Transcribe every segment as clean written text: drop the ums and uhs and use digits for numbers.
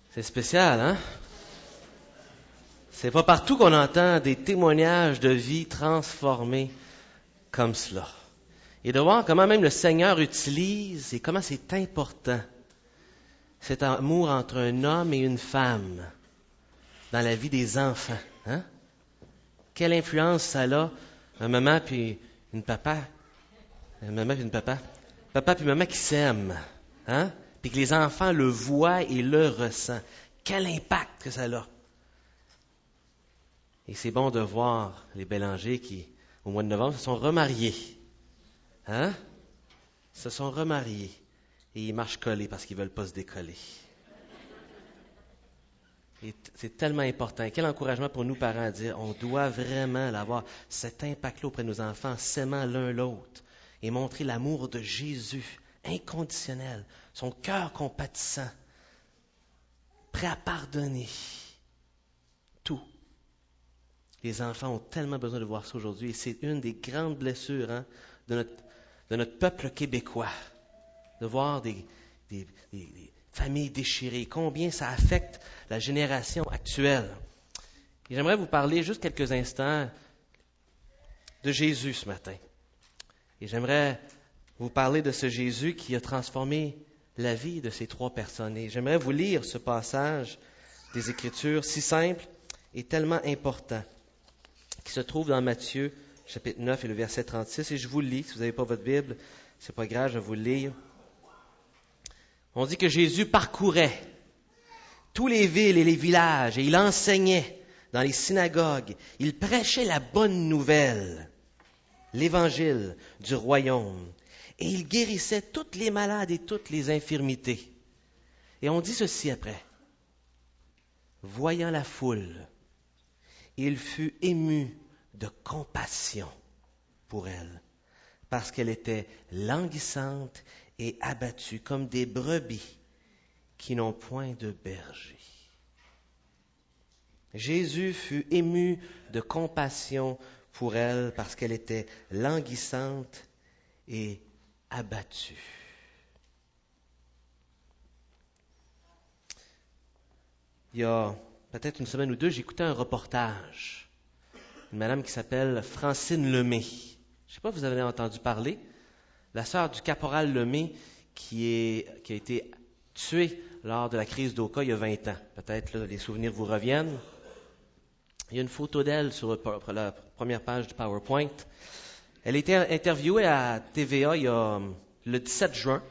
C'est spécial, hein? C'est pas partout qu'on entend des témoignages de vie transformées comme cela. Et de voir comment même le Seigneur utilise et comment c'est important cet amour entre un homme et une femme dans la vie des enfants. Hein? Quelle influence ça a, un maman puis une papa, papa puis maman qui s'aiment, hein? Puis que les enfants le voient et le ressentent. Quel impact que ça a! Et c'est bon de voir les Bélanger qui, au mois de novembre, se sont remariés. Hein? Ils se sont remariés. Et ils marchent collés parce qu'ils ne veulent pas se décoller. Et c'est tellement important. Quel encouragement pour nous, parents, à dire on doit vraiment avoir cet impact-là auprès de nos enfants, s'aimant l'un l'autre et montrer l'amour de Jésus, inconditionnel, son cœur compatissant, prêt à pardonner tout. Les enfants ont tellement besoin de voir ça aujourd'hui et c'est une des grandes blessures de notre peuple québécois, de voir des familles déchirées, combien ça affecte la génération actuelle. Et j'aimerais vous parler juste quelques instants de Jésus ce matin. Et j'aimerais vous parler de ce Jésus qui a transformé la vie de ces trois personnes. Et j'aimerais vous lire ce passage des Écritures si simple et tellement important, qui se trouve dans Matthieu, chapitre 9 et le verset 36. Et je vous le lis. Si vous n'avez pas votre Bible, c'est pas grave, je vais vous le lire. On dit que Jésus parcourait tous les villes et les villages et il enseignait dans les synagogues. Il prêchait la bonne nouvelle, l'évangile du royaume. Et il guérissait toutes les malades et toutes les infirmités. Et on dit ceci après. Voyant la foule, il fut ému de compassion pour elle, parce qu'elle était languissante et abattue comme des brebis qui n'ont point de berger. Jésus fut ému de compassion pour elle, parce qu'elle était languissante et abattue. Il y a peut-être une semaine ou deux, j'écoutais un reportage. Une madame qui s'appelle Francine Lemay. Je ne sais pas si vous avez entendu parler. La sœur du caporal Lemay qui a été tuée lors de la crise d'Oka il y a 20 ans. Peut-être là, les souvenirs vous reviennent. Il y a une photo d'elle sur la première page du PowerPoint. Elle a été interviewée à TVA le 17 juin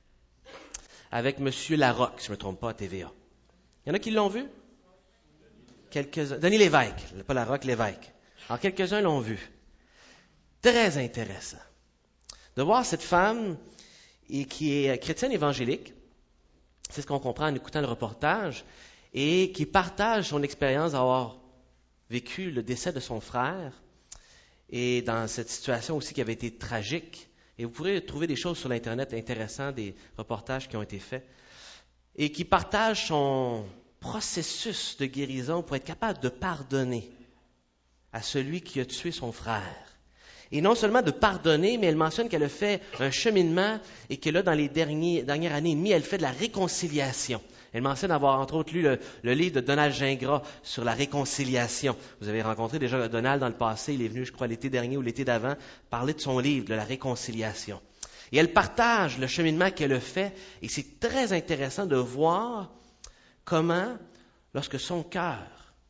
avec M. Larocque, si je ne me trompe pas, à TVA. Il y en a qui l'ont vu? Quelques-uns. Denis Lévesque, pas Larocque, Lévesque. Alors, quelques-uns l'ont vu. Très intéressant de voir cette femme qui est chrétienne évangélique, c'est ce qu'on comprend en écoutant le reportage, et qui partage son expérience d'avoir vécu le décès de son frère, et dans cette situation aussi qui avait été tragique. Et vous pourrez trouver des choses sur l'Internet intéressantes, des reportages qui ont été faits, et qui partage son processus de guérison pour être capable de pardonner à celui qui a tué son frère. Et non seulement de pardonner, mais elle mentionne qu'elle a fait un cheminement et que là, dans les dernières années et demie, elle fait de la réconciliation. Elle mentionne avoir, entre autres, lu le livre de Donald Gingras sur la réconciliation. Vous avez rencontré déjà Donald dans le passé. Il est venu, je crois, l'été dernier ou l'été d'avant, parler de son livre, de la réconciliation. Et elle partage le cheminement qu'elle a fait. Et c'est très intéressant de voir comment, lorsque son cœur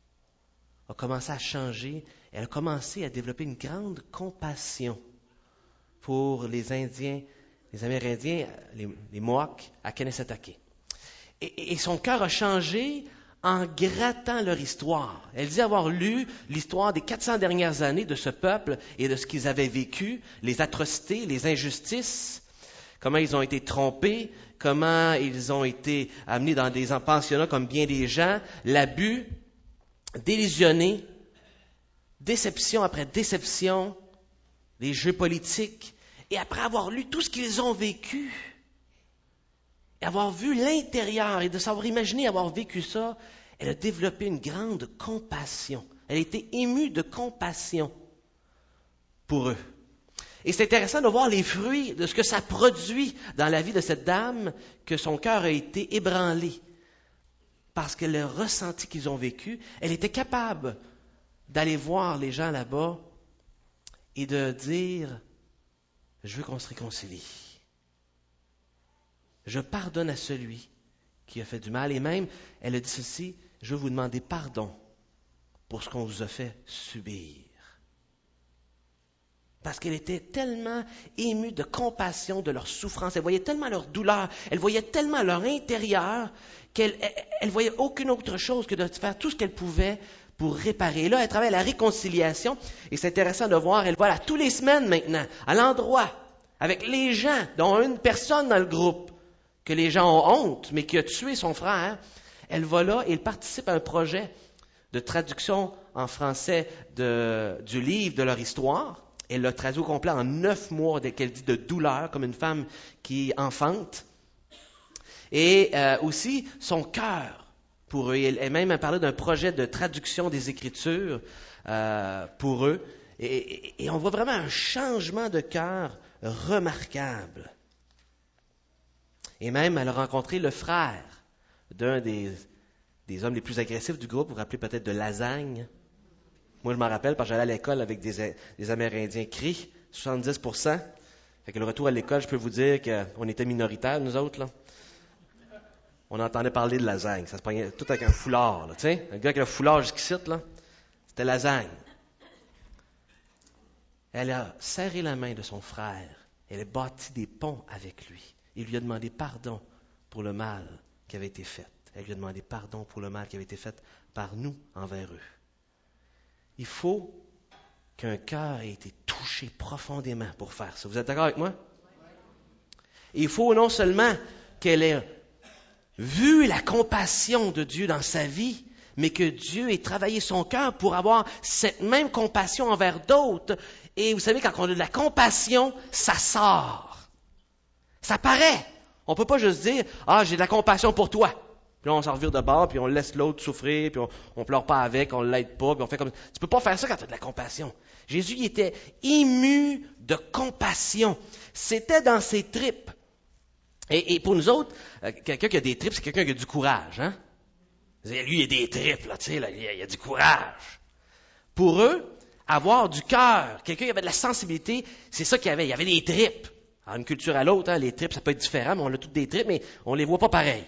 a commencé à changer, elle a commencé à développer une grande compassion pour les Indiens, les Amérindiens, les Mohawks à Kanesatake. Et son cœur a changé en grattant leur histoire. Elle dit avoir lu l'histoire des 400 dernières années de ce peuple et de ce qu'ils avaient vécu, les atrocités, les injustices, comment ils ont été trompés, comment ils ont été amenés dans des pensionnats comme bien des gens, l'abus, délusionnés, déception après déception, les jeux politiques, et après avoir lu tout ce qu'ils ont vécu, et avoir vu l'intérieur, et de savoir imaginer avoir vécu ça, elle a développé une grande compassion. Elle a été émue de compassion pour eux. Et c'est intéressant de voir les fruits de ce que ça produit dans la vie de cette dame, que son cœur a été ébranlé parce que le ressenti qu'ils ont vécu, elle était capable d'aller voir les gens là-bas et de dire, je veux qu'on se réconcilie. Je pardonne à celui qui a fait du mal. Et même, elle a dit ceci, je veux vous demander pardon pour ce qu'on vous a fait subir. Parce qu'elle était tellement émue de compassion de leur souffrance, elle voyait tellement leur douleur, elle voyait tellement leur intérieur qu'elle voyait aucune autre chose que de faire tout ce qu'elle pouvait pour réparer. Et là, elle travaille à la réconciliation, et c'est intéressant de voir, elle va là tous les semaines maintenant, à l'endroit, avec les gens, dont une personne dans le groupe, que les gens ont honte, mais qui a tué son frère. Elle va là et elle participe à un projet de traduction en français du livre de leur histoire. Elle l'a traduit au complet en 9 mois, qu'elle dit de douleur, comme une femme qui enfante. Et aussi son cœur pour eux. Elle même a parlé d'un projet de traduction des Écritures pour eux. Et on voit vraiment un changement de cœur remarquable. Et même, elle a rencontré le frère d'un des hommes les plus agressifs du groupe. Vous vous rappelez peut-être de Lasagne. Moi, je m'en rappelle parce que j'allais à l'école avec des Amérindiens cris, 70%. Fait que le retour à l'école, je peux vous dire qu'on était minoritaires, nous autres, là. On entendait parler de Lasagne. Ça se prenait tout avec un foulard, là, tu sais. Un gars avec un foulard jusqu'ici, là, c'était Lasagne. Elle a serré la main de son frère. Elle a bâti des ponts avec lui. Il lui a demandé pardon pour le mal qui avait été fait. Elle lui a demandé pardon pour le mal qui avait été fait par nous envers eux. Il faut qu'un cœur ait été touché profondément pour faire ça. Vous êtes d'accord avec moi? Et il faut non seulement qu'elle ait vu la compassion de Dieu dans sa vie, mais que Dieu ait travaillé son cœur pour avoir cette même compassion envers d'autres. Et vous savez, quand on a de la compassion, ça sort. Ça paraît. On ne peut pas juste dire « Ah, j'ai de la compassion pour toi ». Puis là, on s'en revire de bord, puis on laisse l'autre souffrir, puis on ne pleure pas avec, on ne l'aide pas, puis on fait comme ça. Tu ne peux pas faire ça quand tu as de la compassion. Jésus, il était ému de compassion. C'était dans ses tripes. Et pour nous autres, quelqu'un qui a des tripes, c'est quelqu'un qui a du courage. Hein? Lui, il a des tripes, là, tu sais, là, il a du courage. Pour eux, avoir du cœur, quelqu'un qui avait de la sensibilité, c'est ça qu'il y avait. Il y avait des tripes. Alors, d'une culture à l'autre, hein, les tripes, ça peut être différent, mais on a toutes des tripes, mais on ne les voit pas pareil.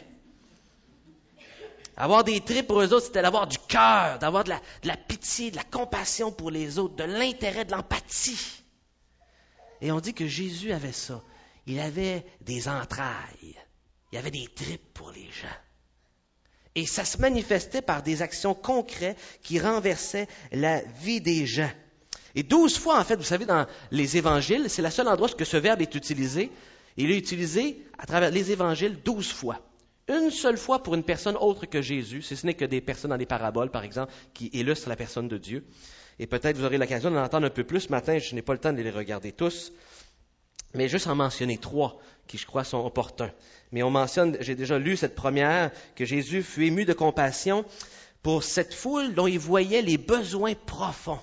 Avoir des tripes pour eux autres, c'était d'avoir du cœur, d'avoir de la pitié, de la compassion pour les autres, de l'intérêt, de l'empathie. Et on dit que Jésus avait ça. Il avait des entrailles. Il avait des tripes pour les gens. Et ça se manifestait par des actions concrètes qui renversaient la vie des gens. Et 12 fois, en fait, vous savez, dans les évangiles, c'est le seul endroit où ce verbe est utilisé. Il est utilisé à travers les évangiles 12 fois. Une seule fois pour une personne autre que Jésus, si ce n'est que des personnes dans les paraboles, par exemple, qui illustrent la personne de Dieu. Et peut-être vous aurez l'occasion d'en entendre un peu plus. Ce matin, je n'ai pas le temps de les regarder tous, mais juste en mentionner 3 qui, je crois, sont opportuns. Mais on mentionne, j'ai déjà lu cette première, que Jésus fut ému de compassion pour cette foule dont il voyait les besoins profonds.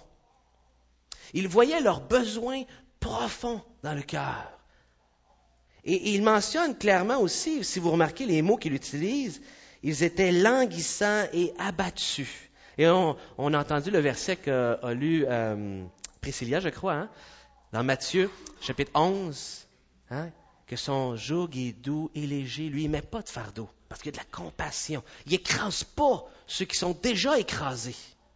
Il voyait leurs besoins profonds dans le cœur. Et il mentionne clairement aussi, si vous remarquez les mots qu'il utilise, ils étaient languissants et abattus. Et on a entendu le verset qu'a lu Priscilla, je crois, hein, dans Matthieu, chapitre 11, hein, que son joug est doux et léger, lui, il ne met pas de fardeau, parce qu'il y a de la compassion. Il n'écrase pas ceux qui sont déjà écrasés.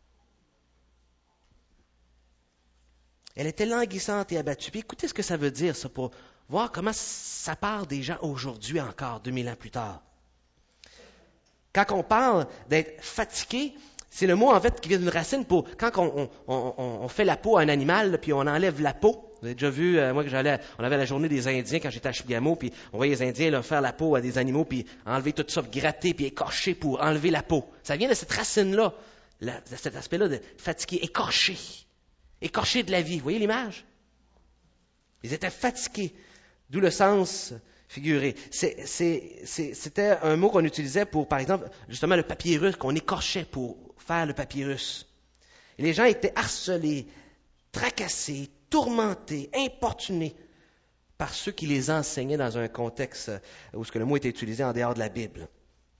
Elle était languissante et abattue. Puis écoutez ce que ça veut dire, ça, pour voir comment ça parle des gens aujourd'hui encore, 2000 ans plus tard. Quand on parle d'être fatigué, c'est le mot, en fait, qui vient d'une racine pour... Quand on fait la peau à un animal, là, puis on enlève la peau. Vous avez déjà vu, moi, on avait la journée des Indiens quand j'étais à Chibougamau, puis on voyait les Indiens là, faire la peau à des animaux, puis enlever tout ça, gratter, puis écorcher pour enlever la peau. Ça vient de cette racine-là, de cet aspect-là de fatigué, écorché. Écorché de la vie. Vous voyez l'image? Ils étaient fatigués. D'où le sens figuré. C'était un mot qu'on utilisait pour, par exemple, justement le papyrus, qu'on écorchait pour faire le papyrus. Et les gens étaient harcelés, tracassés, tourmentés, importunés par ceux qui les enseignaient dans un contexte où le mot était utilisé en dehors de la Bible.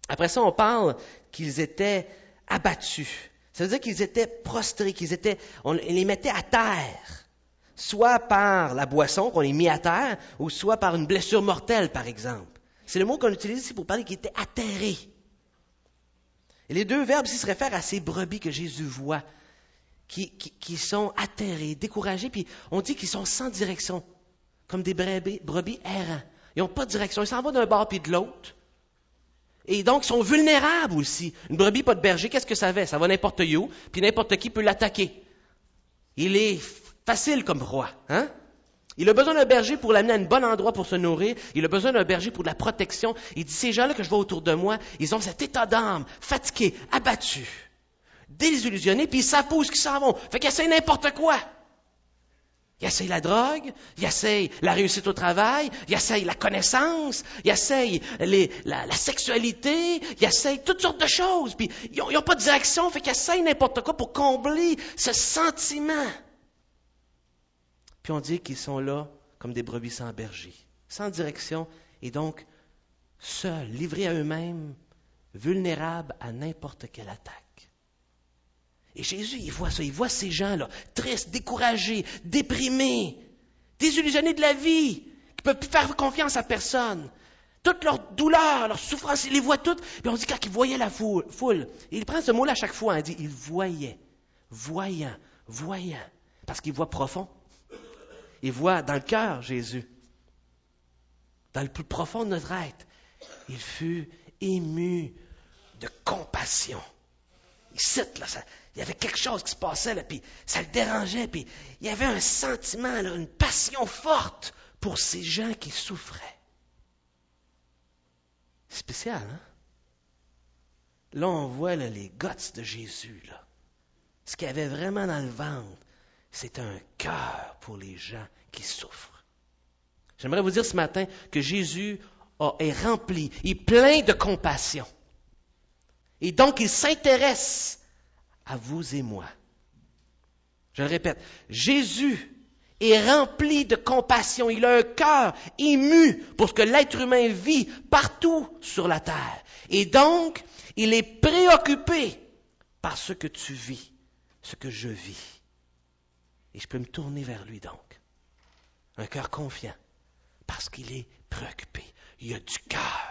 Après ça, on parle qu'ils étaient abattus. Ça veut dire qu'ils étaient prostrés, on les mettait à terre, soit par la boisson qu'on les mit à terre, ou soit par une blessure mortelle, par exemple. C'est le mot qu'on utilise ici pour parler qu'ils étaient atterrés. Et les deux verbes ici se réfèrent à ces brebis que Jésus voit, qui sont atterrés, découragés, puis on dit qu'ils sont sans direction, comme des brebis errants. Ils n'ont pas de direction, ils s'en vont d'un bord puis de l'autre. Et donc, ils sont vulnérables aussi. Une brebis, pas de berger, qu'est-ce que ça fait? Ça va n'importe où, puis n'importe qui peut l'attaquer. Il est facile comme proie, hein? Il a besoin d'un berger pour l'amener à un bon endroit pour se nourrir. Il a besoin d'un berger pour de la protection. Il dit, ces gens-là que je vois autour de moi, ils ont cet état d'âme, fatigués, abattus, désillusionnés, puis ils savent pas où ils s'en vont. Fait qu'ils essayent n'importe quoi. Ils essayent la drogue, ils essayent la réussite au travail, ils essayent la connaissance, ils essayent la sexualité, ils essayent toutes sortes de choses. Puis ils n'ont pas de direction, fait qu'ils essayent n'importe quoi pour combler ce sentiment. Puis on dit qu'ils sont là comme des brebis sans berger, sans direction, et donc seuls, livrés à eux-mêmes, vulnérables à n'importe quelle attaque. Et Jésus, il voit ça, il voit ces gens-là, tristes, découragés, déprimés, désillusionnés de la vie, qui ne peuvent plus faire confiance à personne. Toutes leurs douleurs, leurs souffrances, il les voit toutes. Puis on dit quand il voyait la foule, il prend ce mot-là à chaque fois, il dit, il voyait, voyant, parce qu'il voit profond. Il voit dans le cœur Jésus, dans le plus profond de notre être. Il fut ému de compassion. Il cite, là, il y avait quelque chose qui se passait, là, puis ça le dérangeait, puis il y avait un sentiment, là, une passion forte pour ces gens qui souffraient. C'est spécial, hein? Là, on voit là, les guts de Jésus, là. Ce qu'il y avait vraiment dans le ventre, c'est un cœur pour les gens qui souffrent. J'aimerais vous dire ce matin que Jésus est rempli, il est plein de compassion. Et donc, il s'intéresse à vous et moi. Je le répète, Jésus est rempli de compassion. Il a un cœur ému pour ce que l'être humain vit partout sur la terre. Et donc, il est préoccupé par ce que tu vis, ce que je vis. Et je peux me tourner vers lui donc. Un cœur confiant, parce qu'il est préoccupé. Il a du cœur.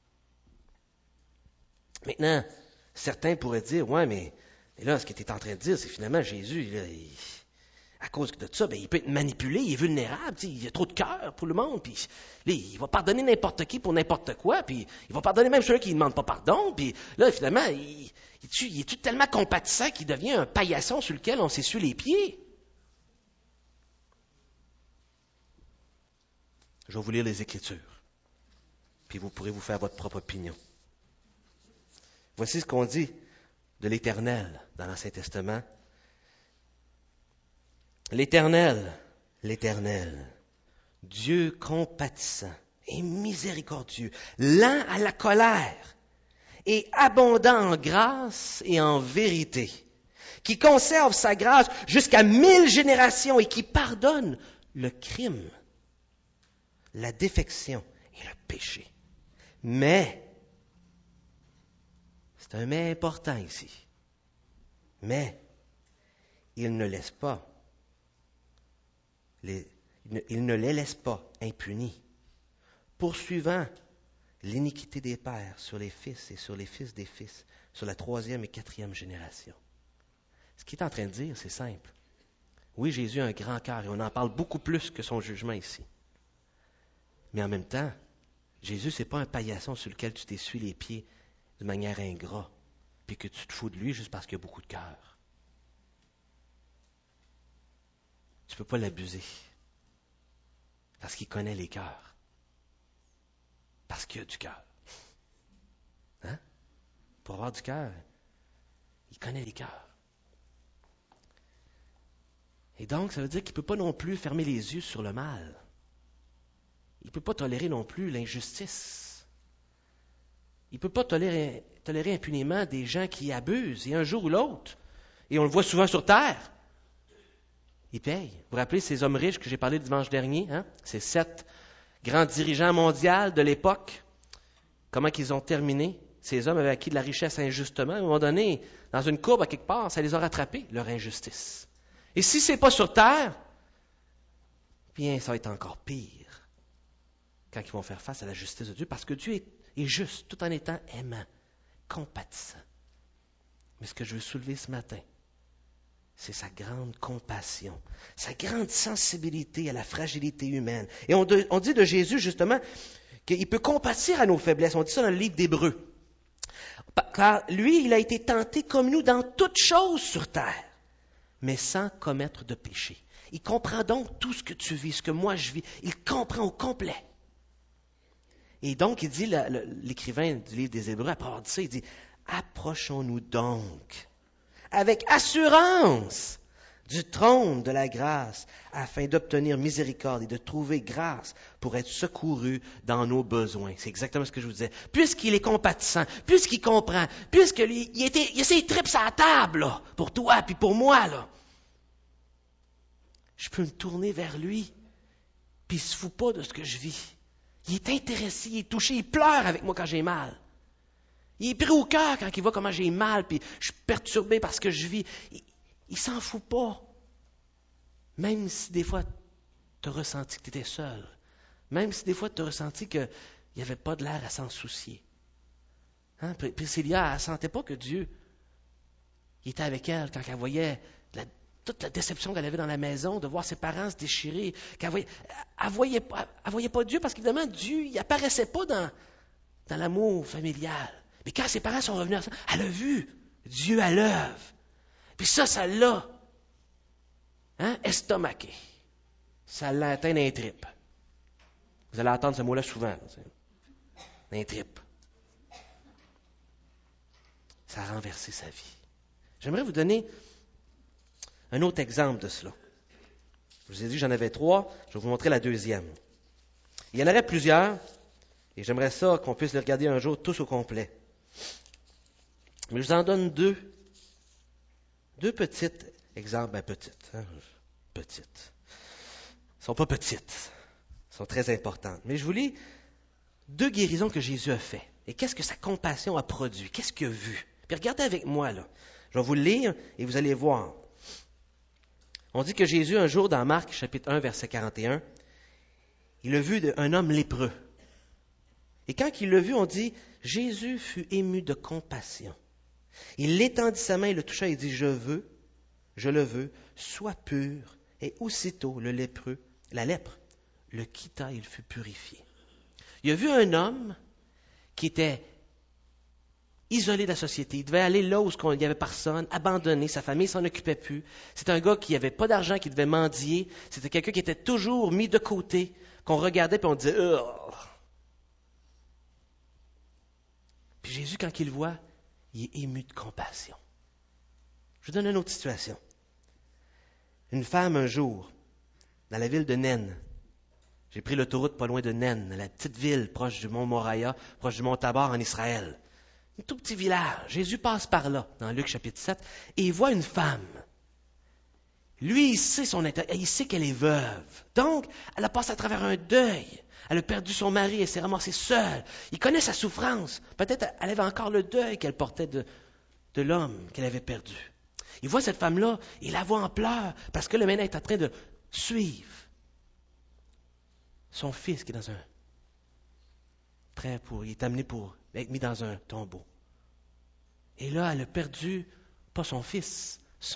Maintenant, certains pourraient dire, ouais, mais là, ce que tu es en train de dire, c'est finalement Jésus, là, à cause de ça, il peut être manipulé, il est vulnérable, il a trop de cœur pour le monde, puis là, il va pardonner n'importe qui pour n'importe quoi, puis il va pardonner même ceux qui ne demandent pas pardon, puis là, finalement, il est tellement compatissant qu'il devient un paillasson sur lequel on s'essuie les pieds. Je vais vous lire les Écritures, puis vous pourrez vous faire votre propre opinion. Voici ce qu'on dit de l'Éternel dans l'Ancien Testament. L'Éternel, Dieu compatissant et miséricordieux, lent à la colère et abondant en grâce et en vérité, qui conserve sa grâce jusqu'à 1000 générations et qui pardonne le crime, la défection et le péché. Mais, c'est un mais important ici, mais il ne laisse pas, il ne les laisse pas impunis, poursuivant l'iniquité des pères sur les fils et sur les fils des fils, sur la 3e et 4e génération. Ce qu'il est en train de dire, c'est simple. Oui, Jésus a un grand cœur et on en parle beaucoup plus que son jugement ici. Mais en même temps, Jésus, ce n'est pas un paillasson sur lequel tu t'essuies les pieds de manière ingrate, puis que tu te fous de lui juste parce qu'il a beaucoup de cœur. Tu ne peux pas l'abuser, parce qu'il connaît les cœurs, parce qu'il a du cœur. Hein? Pour avoir du cœur, il connaît les cœurs. Et donc, ça veut dire qu'il ne peut pas non plus fermer les yeux sur le mal. Il ne peut pas tolérer non plus l'injustice. Il ne peut pas tolérer impunément des gens qui abusent. Et un jour ou l'autre, et on le voit souvent sur terre, ils payent. Vous vous rappelez ces hommes riches que j'ai parlé dimanche dernier? Hein? Ces 7 grands dirigeants mondiaux de l'époque. Comment qu'ils ont terminé? Ces hommes avaient acquis de la richesse injustement. À un moment donné, dans une courbe à quelque part, ça les a rattrapés, leur injustice. Et si ce n'est pas sur terre, bien, ça va être encore pire quand ils vont faire face à la justice de Dieu, parce que Dieu est juste, tout en étant aimant, compatissant. Mais ce que je veux soulever ce matin, c'est sa grande compassion, sa grande sensibilité à la fragilité humaine. Et on dit de Jésus, justement, qu'il peut compatir à nos faiblesses. On dit ça dans le livre d'Hébreux. Car lui, il a été tenté comme nous dans toutes choses sur terre, mais sans commettre de péché. Il comprend donc tout ce que tu vis, ce que moi je vis. Il comprend au complet. Et donc, il dit, l'écrivain du livre des Hébreux, après avoir dit ça, il dit, approchons-nous donc avec assurance du trône de la grâce, afin d'obtenir miséricorde et de trouver grâce pour être secouru dans nos besoins. C'est exactement ce que je vous disais. Puisqu'il est compatissant, puisqu'il comprend, puisqu'il a ses tripes à la table, là, pour toi puis pour moi, là, je peux me tourner vers lui, puis il ne se fout pas de ce que je vis. Il est intéressé, il est touché, il pleure avec moi quand j'ai mal. Il est pris au cœur quand il voit comment j'ai mal, puis je suis perturbé par ce que je vis. Il s'en fout pas. Même si des fois, tu as ressenti que tu étais seul. Même si des fois, tu as ressenti qu'il n'y avait pas de l'air à s'en soucier. Hein? Priscilla, elle ne sentait pas que Dieu il était avec elle quand elle voyait toute la déception qu'elle avait dans la maison, de voir ses parents se déchirer. Elle ne voyait pas Dieu, parce qu'évidemment, Dieu, il n'apparaissait pas dans l'amour familial. Mais quand ses parents sont revenus, elle a vu Dieu à l'œuvre. Puis ça l'a estomaqué. Ça l'a atteint dans les tripes. Vous allez entendre ce mot-là souvent. Dans les tripes. Ça a renversé sa vie. J'aimerais vous donner un autre exemple de cela. Je vous ai dit que j'en avais 3. Je vais vous montrer la deuxième. Il y en aurait plusieurs. Et j'aimerais ça qu'on puisse les regarder un jour tous au complet. Mais je vous en donne 2. 2 petites exemples. Petites. Petites. Elles ne sont pas petites. Elles sont très importantes. Mais je vous lis 2 guérisons que Jésus a fait. Et qu'est-ce que sa compassion a produit? Qu'est-ce qu'il a vu? Puis regardez avec moi, là. Je vais vous le lire et vous allez voir. On dit que Jésus, un jour, dans Marc, chapitre 1, verset 41, il a vu un homme lépreux. Et quand il l'a vu, on dit, Jésus fut ému de compassion. Il étendit sa main et le toucha et dit, je le veux, sois pur. Et aussitôt, la lèpre, le quitta et il fut purifié. Il a vu un homme qui était isolé de la société. Il devait aller là où il n'y avait personne, abandonné, sa famille ne s'en occupait plus. C'était un gars qui n'avait pas d'argent, qui devait mendier. C'était quelqu'un qui était toujours mis de côté, qu'on regardait et on disait « oh! » Puis Jésus, quand il le voit, il est ému de compassion. Je vous donne une autre situation. Une femme, un jour, dans la ville de Naine, j'ai pris l'autoroute pas loin de Naine, la petite ville proche du mont Moriah, proche du mont Tabor en Israël. Un tout petit village. Jésus passe par là, dans Luc chapitre 7, et il voit une femme. Lui, il sait qu'elle est veuve. Donc, elle a passé à travers un deuil. Elle a perdu son mari, elle s'est ramassée seule. Il connaît sa souffrance. Peut-être elle avait encore le deuil qu'elle portait de l'homme qu'elle avait perdu. Il voit cette femme-là, il la voit en pleurs, parce que le ménage est en train de suivre son fils qui est dans un il est amené pour être mis dans un tombeau. Et là, elle a perdu, pas son fils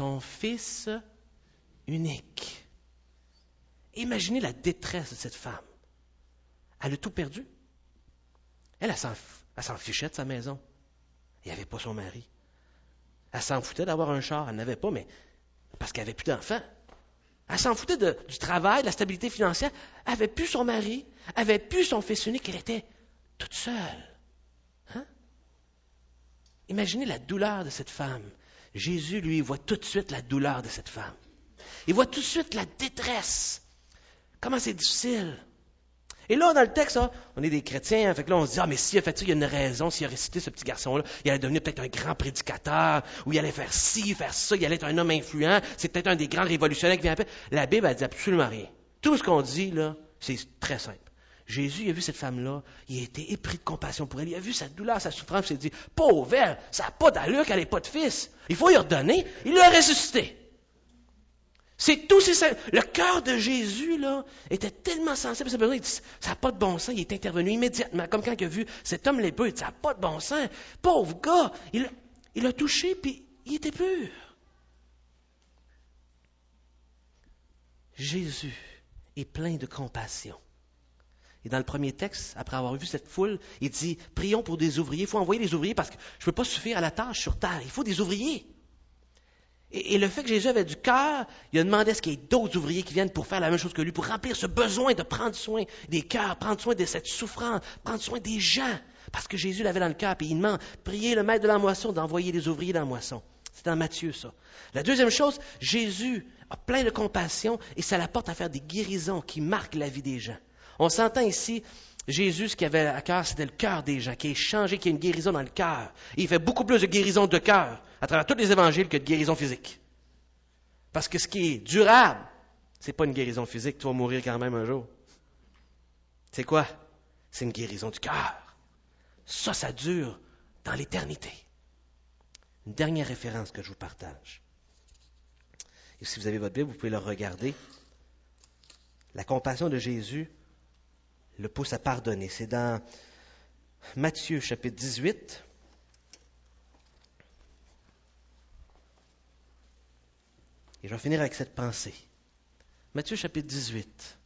unique. Imaginez la détresse de cette femme. Elle a tout perdu. Elle s'en fichait de sa maison. Il n'y avait pas son mari. Elle s'en foutait d'avoir un char. Elle n'avait pas, mais parce qu'elle n'avait plus d'enfants. Elle s'en foutait du travail, de la stabilité financière. Elle n'avait plus son mari. Elle n'avait plus son fils unique. Elle était toute seule. Hein? Imaginez la douleur de cette femme. Jésus, lui, voit tout de suite la douleur de cette femme. Il voit tout de suite la détresse. Comment c'est difficile. Et là, dans le texte, on est des chrétiens, fait que là, on se dit, mais s'il a fait ça, il y a une raison. S'il a récité ce petit garçon-là, il allait devenir peut-être un grand prédicateur, ou il allait faire ci, faire ça, il allait être un homme influent, c'est peut-être un des grands révolutionnaires qui vient après. La Bible, elle dit absolument rien. Tout ce qu'on dit, là, c'est très simple. Jésus, il a vu cette femme-là, il a été épris de compassion pour elle, il a vu sa douleur, sa souffrance, il s'est dit, pauvre elle, ça n'a pas d'allure qu'elle n'ait pas de fils. Il faut y redonner. Il l'a ressuscité. C'est tout, c'est ça. Le cœur de Jésus, là, était tellement sensible à ce besoin, il dit, ça n'a pas de bon sens, il est intervenu immédiatement, comme quand il a vu cet homme lépreux, il dit, ça n'a pas de bon sens. Pauvre gars, il a touché, puis il était pur. Jésus est plein de compassion. Et dans le premier texte, après avoir vu cette foule, il dit, prions pour des ouvriers. Il faut envoyer des ouvriers parce que je ne peux pas suffire à la tâche sur terre. Il faut des ouvriers. Et le fait que Jésus avait du cœur, il a demandé à ce qu'il y ait d'autres ouvriers qui viennent pour faire la même chose que lui, pour remplir ce besoin de prendre soin des cœurs, prendre soin de cette souffrance, prendre soin des gens. Parce que Jésus l'avait dans le cœur, puis il demande, priez le maître de la moisson d'envoyer des ouvriers dans la moisson. C'est dans Matthieu, ça. La deuxième chose, Jésus a plein de compassion et ça l'apporte à faire des guérisons qui marquent la vie des gens. On s'entend ici, Jésus, ce qu'il avait à cœur, c'était le cœur des gens, qui est changé, qui a une guérison dans le cœur. Et il fait beaucoup plus de guérison de cœur à travers tous les évangiles que de guérison physique. Parce que ce qui est durable, c'est pas une guérison physique, tu vas mourir quand même un jour. C'est quoi? C'est une guérison du cœur. Ça dure dans l'éternité. Une dernière référence que je vous partage. Et si vous avez votre Bible, vous pouvez le regarder. La compassion de Jésus le pousse à pardonner. C'est dans Matthieu chapitre 18. Et je vais finir avec cette pensée. Matthieu chapitre 18.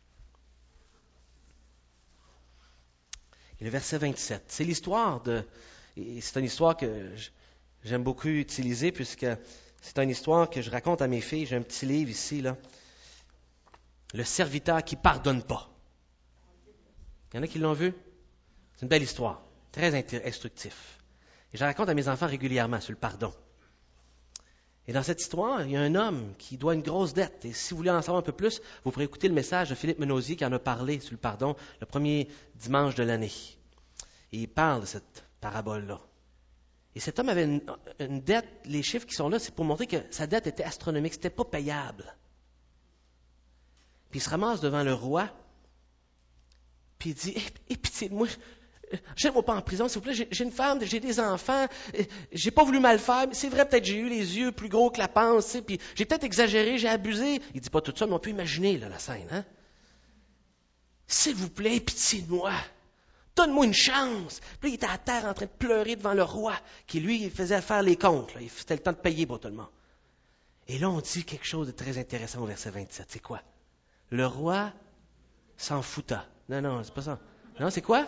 Et le verset 27. C'est l'histoire et c'est une histoire que j'aime beaucoup utiliser puisque c'est une histoire que je raconte à mes filles. J'ai un petit livre ici, là. Le serviteur qui pardonne pas. Il y en a qui l'ont vu? C'est une belle histoire, très instructif. Et je la raconte à mes enfants régulièrement sur le pardon. Et dans cette histoire, il y a un homme qui doit une grosse dette. Et si vous voulez en savoir un peu plus, vous pourrez écouter le message de Philippe Menosier qui en a parlé sur le pardon le premier dimanche de l'année. Et il parle de cette parabole-là. Et cet homme avait une dette, les chiffres qui sont là, c'est pour montrer que sa dette était astronomique, c'était pas payable. Puis il se ramasse devant le roi, puis il dit, pitié de moi, jetez-moi pas en prison, s'il vous plaît, j'ai une femme, j'ai des enfants, j'ai pas voulu mal faire, mais c'est vrai, peut-être j'ai eu les yeux plus gros que la panse, puis j'ai peut-être exagéré, j'ai abusé. Il dit pas tout ça, mais on peut imaginer là, la scène. Hein? S'il vous plaît, pitié de moi, donne-moi une chance. Puis là, il était à terre en train de pleurer devant le roi, qui lui, il faisait faire les comptes, là. C'était le temps de payer pour tout le monde. Et là, on dit quelque chose de très intéressant au verset 27, c'est quoi? Le roi s'en fouta. Non, c'est pas ça. Non, c'est quoi?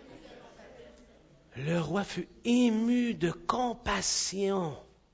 Le roi fut ému de compassion.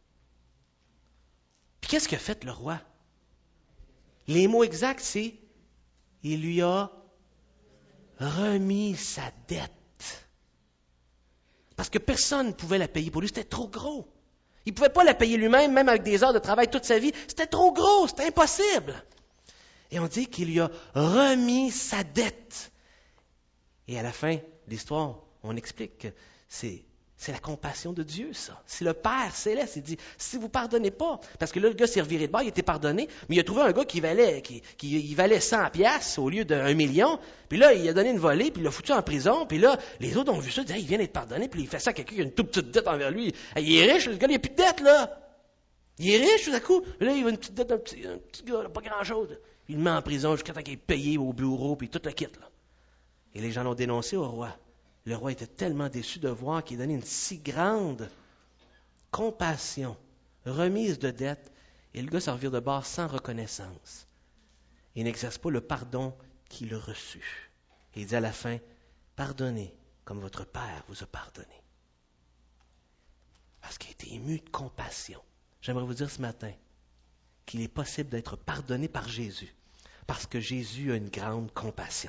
Puis qu'est-ce qu'a fait le roi? Les mots exacts, c'est il lui a remis sa dette. Parce que personne ne pouvait la payer pour lui, c'était trop gros. Il ne pouvait pas la payer lui-même, même avec des heures de travail toute sa vie. C'était trop gros, c'était impossible. Et on dit qu'il lui a remis sa dette. Et à la fin de l'histoire, on explique que c'est la compassion de Dieu, ça. C'est le Père céleste. Il dit, si vous ne pardonnez pas, parce que là, le gars s'est reviré de bord, il était pardonné, mais il a trouvé un gars qui valait 100 piastres au lieu d'1 million, puis là, il a donné une volée, puis il l'a foutu en prison, puis là, les autres ont vu ça, ils disaient, il vient d'être pardonné, puis il fait ça à quelqu'un qui a une toute petite dette envers lui. Il est riche, le gars, il n'a plus de dette, là. Il est riche, tout à coup. Là, il a une petite dette d'un petit gars, là, pas grand-chose. Il le met en prison jusqu'à temps qu'il est payé au bureau, puis tout le kit, là. Et les gens l'ont dénoncé au roi. Le roi était tellement déçu de voir qu'il donnait une si grande compassion, remise de dette, et le gars se revire de bord sans reconnaissance. Il n'exerce pas le pardon qu'il a reçu. Et il dit à la fin, pardonnez comme votre Père vous a pardonné. Parce qu'il a été ému de compassion. J'aimerais vous dire ce matin qu'il est possible d'être pardonné par Jésus, parce que Jésus a une grande compassion.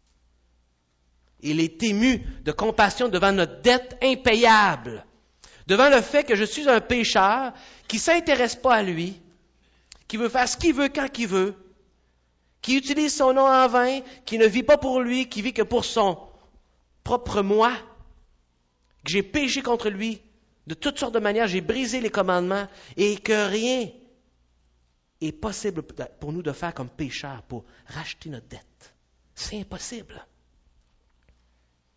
Il est ému de compassion devant notre dette impayable, devant le fait que je suis un pécheur qui ne s'intéresse pas à lui, qui veut faire ce qu'il veut quand il veut, qui utilise son nom en vain, qui ne vit pas pour lui, qui vit que pour son propre moi, que j'ai péché contre lui de toutes sortes de manières, j'ai brisé les commandements et que rien est possible pour nous de faire comme pécheurs pour racheter notre dette. C'est impossible.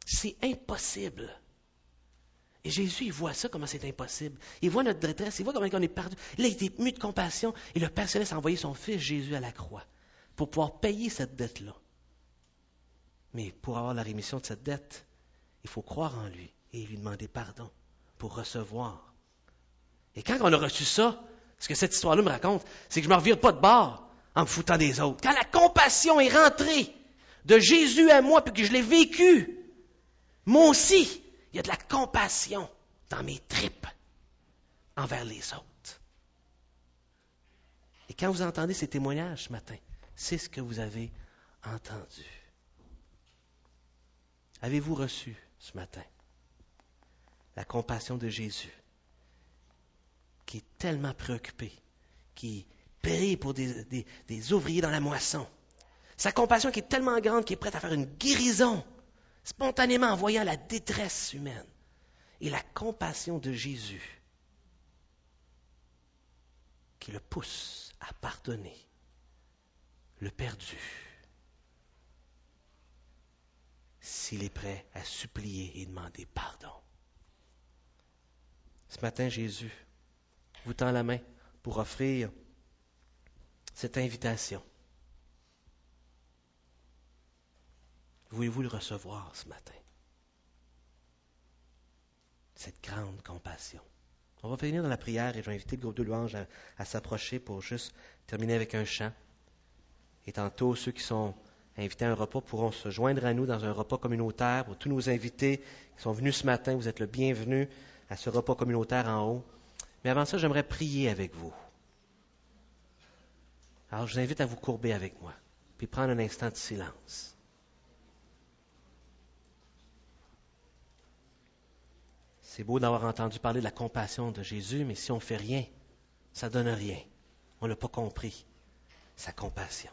C'est impossible. Et Jésus, il voit ça, comment c'est impossible. Il voit notre détresse, il voit comment on est perdu. Là, il est ému de compassion et le Père Céleste a envoyé son Fils Jésus à la croix pour pouvoir payer cette dette-là. Mais pour avoir la rémission de cette dette, il faut croire en lui et lui demander pardon pour recevoir. Et quand on a reçu ça, ce que cette histoire-là me raconte, c'est que je ne me revire pas de bord en me foutant des autres. Quand la compassion est rentrée de Jésus à moi puis que je l'ai vécu, moi aussi, il y a de la compassion dans mes tripes envers les autres. Et quand vous entendez ces témoignages ce matin, c'est ce que vous avez entendu. Avez-vous reçu ce matin la compassion de Jésus, qui est tellement préoccupé, qui prie pour des ouvriers dans la moisson? Sa compassion qui est tellement grande qu'il est prêt à faire une guérison, spontanément en voyant la détresse humaine. Et la compassion de Jésus qui le pousse à pardonner le perdu, s'il est prêt à supplier et demander pardon. Ce matin, Jésus vous tend la main pour offrir cette invitation. Voulez-vous le recevoir ce matin? Cette grande compassion. On va venir dans la prière et je vais inviter le groupe de louanges à s'approcher pour juste terminer avec un chant. Et tantôt, ceux qui sont invités à un repas pourront se joindre à nous dans un repas communautaire. Pour tous nos invités qui sont venus ce matin, vous êtes le bienvenu à ce repas communautaire en haut. Mais avant ça, j'aimerais prier avec vous. Alors, je vous invite à vous courber avec moi, puis prendre un instant de silence. C'est beau d'avoir entendu parler de la compassion de Jésus, mais si on ne fait rien, ça ne donne rien. On n'a pas compris sa compassion.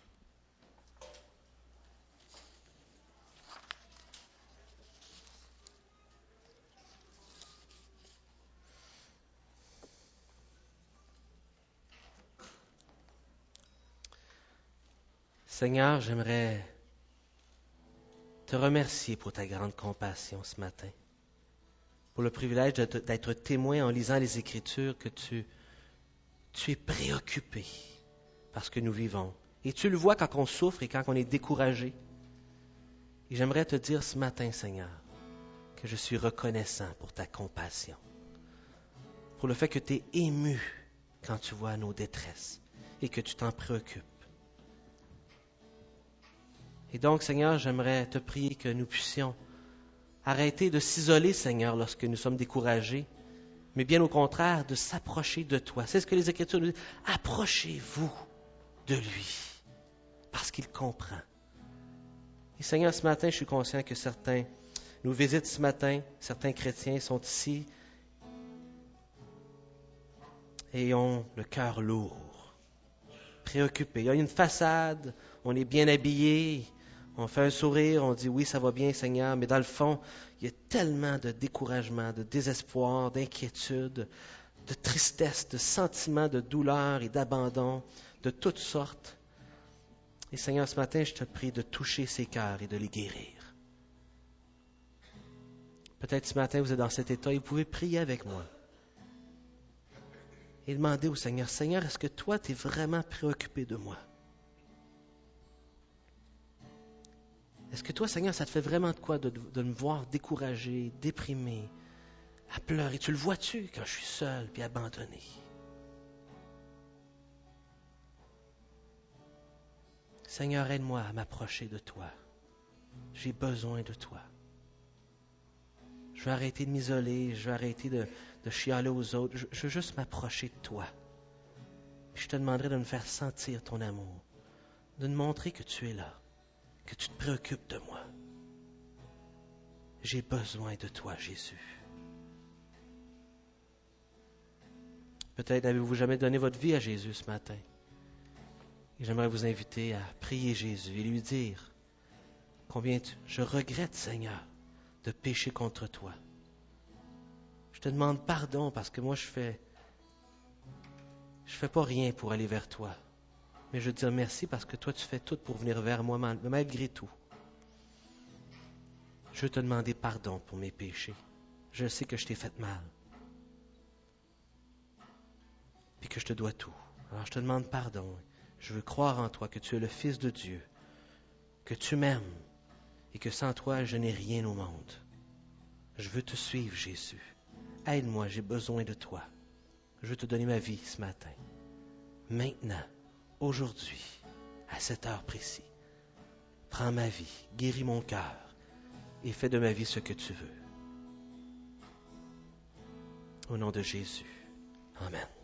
Seigneur, j'aimerais te remercier pour ta grande compassion ce matin, pour le privilège d'être témoin en lisant les Écritures que tu es préoccupé par ce que nous vivons. Et tu le vois quand on souffre et quand on est découragé. Et j'aimerais te dire ce matin, Seigneur, que je suis reconnaissant pour ta compassion, pour le fait que tu es ému quand tu vois nos détresses et que tu t'en préoccupes. Et donc, Seigneur, j'aimerais te prier que nous puissions arrêter de s'isoler, Seigneur, lorsque nous sommes découragés, mais bien au contraire, de s'approcher de toi. C'est ce que les Écritures nous disent. Approchez-vous de lui, parce qu'il comprend. Et Seigneur, ce matin, je suis conscient que certains nous visitent ce matin, certains chrétiens sont ici et ont le cœur lourd, préoccupés. Il y a une façade, on est bien habillé, on fait un sourire, on dit oui, ça va bien, Seigneur, mais dans le fond, il y a tellement de découragement, de désespoir, d'inquiétude, de tristesse, de sentiments de douleur et d'abandon, de toutes sortes. Et Seigneur, ce matin, je te prie de toucher ces cœurs et de les guérir. Peut-être ce matin, vous êtes dans cet état et vous pouvez prier avec moi. Et demander au Seigneur, Seigneur, est-ce que toi, tu es vraiment préoccupé de moi? Est-ce que toi, Seigneur, ça te fait vraiment de quoi de me voir découragé, déprimé, à pleurer? Tu le vois-tu quand je suis seul puis abandonné? Seigneur, aide-moi à m'approcher de toi. J'ai besoin de toi. Je veux arrêter de m'isoler, je veux arrêter de chialer aux autres. Je veux juste m'approcher de toi. Je te demanderai de me faire sentir ton amour, de me montrer que tu es là, que tu te préoccupes de moi. J'ai besoin de toi, Jésus. Peut-être n'avez-vous jamais donné votre vie à Jésus ce matin. Et j'aimerais vous inviter à prier Jésus et lui dire combien je regrette, Seigneur, de pécher contre toi. Je te demande pardon parce que moi je fais pas rien pour aller vers toi. Mais je veux te dire merci parce que toi tu fais tout pour venir vers moi malgré tout. Je veux te demander pardon pour mes péchés. Je sais que je t'ai fait mal. Puis que je te dois tout. Alors je te demande pardon. Je veux croire en toi, que tu es le Fils de Dieu, que tu m'aimes et que sans toi, je n'ai rien au monde. Je veux te suivre, Jésus. Aide-moi, j'ai besoin de toi. Je veux te donner ma vie ce matin. Maintenant, aujourd'hui, à cette heure précise. Prends ma vie, guéris mon cœur et fais de ma vie ce que tu veux. Au nom de Jésus. Amen.